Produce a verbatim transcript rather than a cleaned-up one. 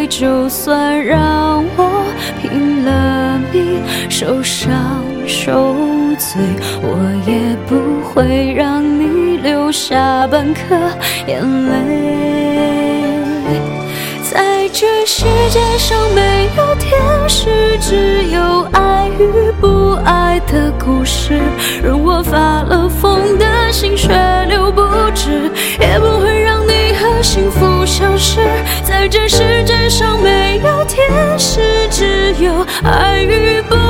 就算让我拼了命受伤受罪，我也不会让你留下半颗眼泪。在这世界上没有天使，只有爱与不爱的故事。任我发了疯的心血流不止，也不会让你和幸福消失。在这世界上没有天使，只有爱与不爱。